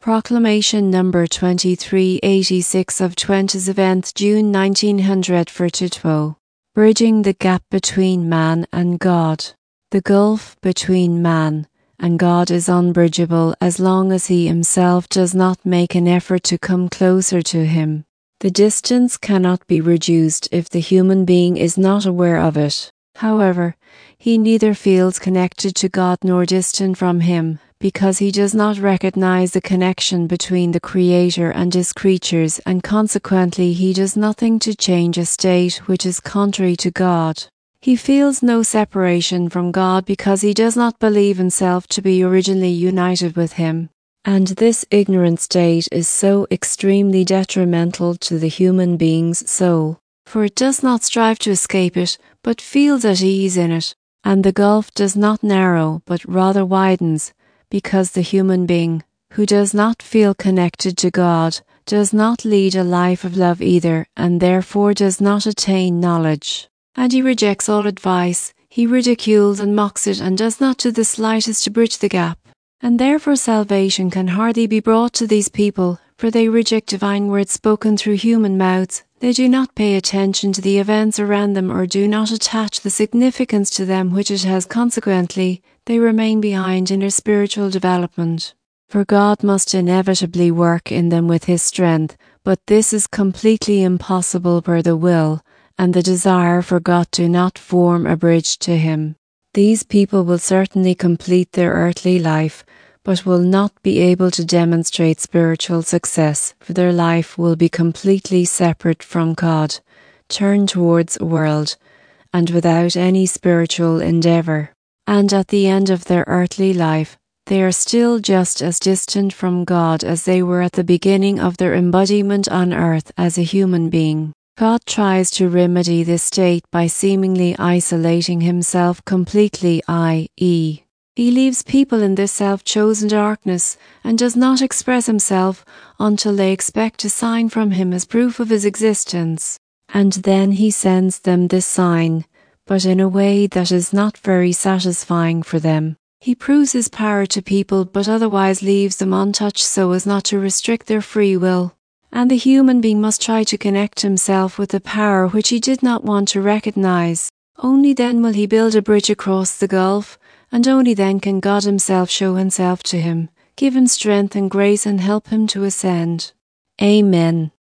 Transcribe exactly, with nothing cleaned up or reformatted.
Proclamation number twenty-three eighty-six of twenty-seventh June nineteen hundred forty-two. Bridging the gap between man and God. The gulf between man and God is unbridgeable as long as he himself does not make an effort to come closer to him. The distance cannot be reduced if the human being is not aware of it. However, he neither feels connected to God nor distant from him, because he does not recognize the connection between the Creator and his creatures, and consequently he does nothing to change a state which is contrary to God. He feels no separation from God because he does not believe himself to be originally united with him. And this ignorant state is so extremely detrimental to the human being's soul, for it does not strive to escape it, but feels at ease in it, and the gulf does not narrow, but rather widens, because the human being, who does not feel connected to God, does not lead a life of love either, and therefore does not attain knowledge. And he rejects all advice, he ridicules and mocks it, and does not do the slightest to bridge the gap. And therefore salvation can hardly be brought to these people, for they reject divine words spoken through human mouths. They do not pay attention to the events around them, or do not attach the significance to them which it has. Consequently, they remain behind in their spiritual development. For God must inevitably work in them with his strength, but this is completely impossible where the will and the desire for God do not form a bridge to him. These people will certainly complete their earthly life, but will not be able to demonstrate spiritual success, for their life will be completely separate from God, turned towards a world, and without any spiritual endeavour. And at the end of their earthly life, they are still just as distant from God as they were at the beginning of their embodiment on earth as a human being. God tries to remedy this state by seemingly isolating himself completely, that is, he leaves people in this self-chosen darkness and does not express himself until they expect a sign from him as proof of his existence. And then he sends them this sign, but in a way that is not very satisfying for them. He proves his power to people, but otherwise leaves them untouched so as not to restrict their free will. And the human being must try to connect himself with the power which he did not want to recognize. Only then will he build a bridge across the gulf, and only then can God himself show himself to him, give him strength and grace and help him to ascend. Amen.